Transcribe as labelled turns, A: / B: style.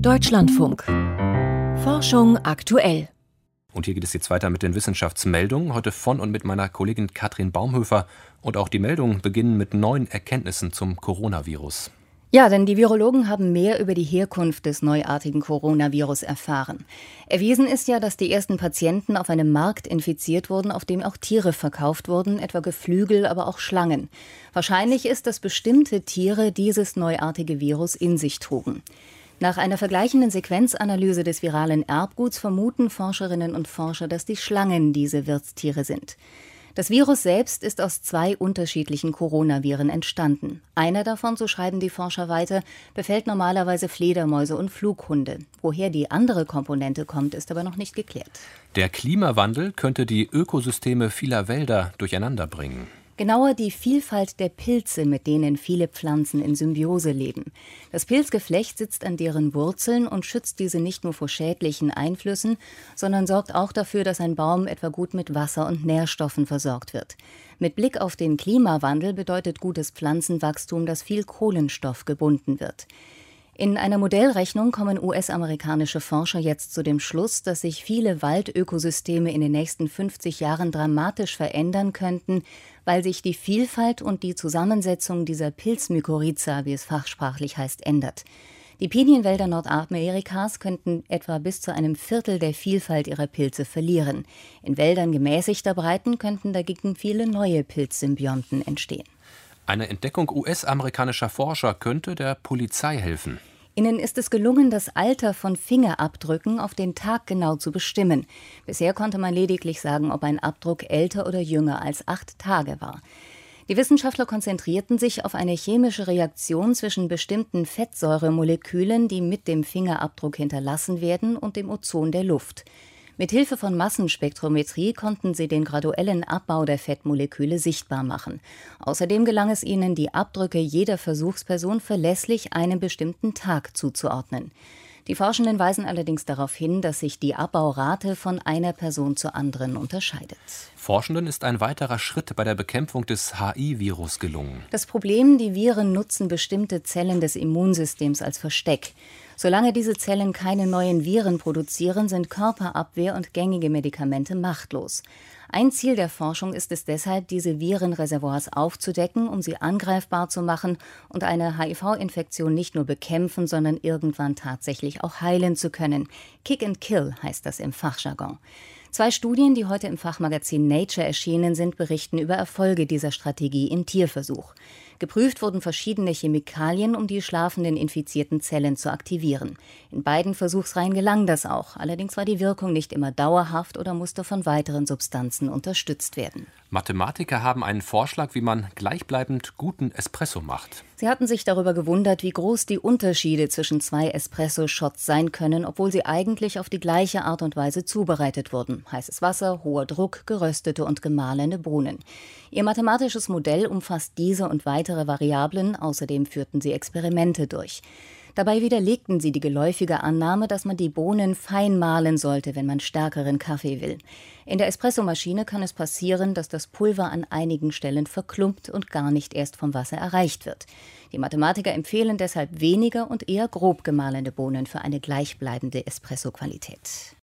A: Deutschlandfunk. Forschung aktuell.
B: Und hier geht es jetzt weiter mit den Wissenschaftsmeldungen. Heute von und mit meiner Kollegin Katrin Baumhöfer. Und auch die Meldungen beginnen mit neuen Erkenntnissen zum Coronavirus.
C: Ja, denn die Virologen haben mehr über die Herkunft des neuartigen Coronavirus erfahren. Erwiesen ist ja, dass die ersten Patienten auf einem Markt infiziert wurden, auf dem auch Tiere verkauft wurden, etwa Geflügel, aber auch Schlangen. Wahrscheinlich ist, dass bestimmte Tiere dieses neuartige Virus in sich trugen. Nach einer vergleichenden Sequenzanalyse des viralen Erbguts vermuten Forscherinnen und Forscher, dass die Schlangen diese Wirtstiere sind. Das Virus selbst ist aus 2 unterschiedlichen Coronaviren entstanden. Einer davon, so schreiben die Forscher weiter, befällt normalerweise Fledermäuse und Flughunde. Woher die andere Komponente kommt, ist aber noch nicht geklärt.
B: Der Klimawandel könnte die Ökosysteme vieler Wälder durcheinander bringen.
C: Genauer die Vielfalt der Pilze, mit denen viele Pflanzen in Symbiose leben. Das Pilzgeflecht sitzt an deren Wurzeln und schützt diese nicht nur vor schädlichen Einflüssen, sondern sorgt auch dafür, dass ein Baum etwa gut mit Wasser und Nährstoffen versorgt wird. Mit Blick auf den Klimawandel bedeutet gutes Pflanzenwachstum, dass viel Kohlenstoff gebunden wird. In einer Modellrechnung kommen US-amerikanische Forscher jetzt zu dem Schluss, dass sich viele Waldökosysteme in den nächsten 50 Jahren dramatisch verändern könnten, weil sich die Vielfalt und die Zusammensetzung dieser Pilzmykorrhiza, wie es fachsprachlich heißt, ändert. Die Pinienwälder Nordamerikas könnten etwa bis zu einem Viertel der Vielfalt ihrer Pilze verlieren. In Wäldern gemäßigter Breiten könnten dagegen viele neue Pilzsymbionten entstehen.
B: Eine Entdeckung US-amerikanischer Forscher könnte der Polizei helfen.
C: Ihnen ist es gelungen, das Alter von Fingerabdrücken auf den Tag genau zu bestimmen. Bisher konnte man lediglich sagen, ob ein Abdruck älter oder jünger als 8 Tage war. Die Wissenschaftler konzentrierten sich auf eine chemische Reaktion zwischen bestimmten Fettsäuremolekülen, die mit dem Fingerabdruck hinterlassen werden, und dem Ozon der Luft. Mit Hilfe von Massenspektrometrie konnten sie den graduellen Abbau der Fettmoleküle sichtbar machen. Außerdem gelang es ihnen, die Abdrücke jeder Versuchsperson verlässlich einem bestimmten Tag zuzuordnen. Die Forschenden weisen allerdings darauf hin, dass sich die Abbaurate von einer Person zur anderen unterscheidet.
B: Forschenden ist ein weiterer Schritt bei der Bekämpfung des HIV-Virus gelungen.
C: Das Problem, die Viren nutzen bestimmte Zellen des Immunsystems als Versteck. Solange diese Zellen keine neuen Viren produzieren, sind Körperabwehr und gängige Medikamente machtlos. Ein Ziel der Forschung ist es deshalb, diese Virenreservoirs aufzudecken, um sie angreifbar zu machen und eine HIV-Infektion nicht nur bekämpfen, sondern irgendwann tatsächlich auch heilen zu können. Kick and Kill heißt das im Fachjargon. 2 Studien, die heute im Fachmagazin Nature erschienen sind, berichten über Erfolge dieser Strategie im Tierversuch. Geprüft wurden verschiedene Chemikalien, um die schlafenden infizierten Zellen zu aktivieren. In beiden Versuchsreihen gelang das auch. Allerdings war die Wirkung nicht immer dauerhaft oder musste von weiteren Substanzen unterstützt werden.
B: Mathematiker haben einen Vorschlag, wie man gleichbleibend guten Espresso macht.
C: Sie hatten sich darüber gewundert, wie groß die Unterschiede zwischen 2 Espresso-Shots sein können, obwohl sie eigentlich auf die gleiche Art und Weise zubereitet wurden. Heißes Wasser, hoher Druck, geröstete und gemahlene Bohnen. Ihr mathematisches Modell umfasst diese und weitere Variablen, außerdem führten sie Experimente durch. Dabei widerlegten sie die geläufige Annahme, dass man die Bohnen fein mahlen sollte, wenn man stärkeren Kaffee will. In der Espressomaschine kann es passieren, dass das Pulver an einigen Stellen verklumpt und gar nicht erst vom Wasser erreicht wird. Die Mathematiker empfehlen deshalb weniger und eher grob gemahlene Bohnen für eine gleichbleibende Espresso-Qualität.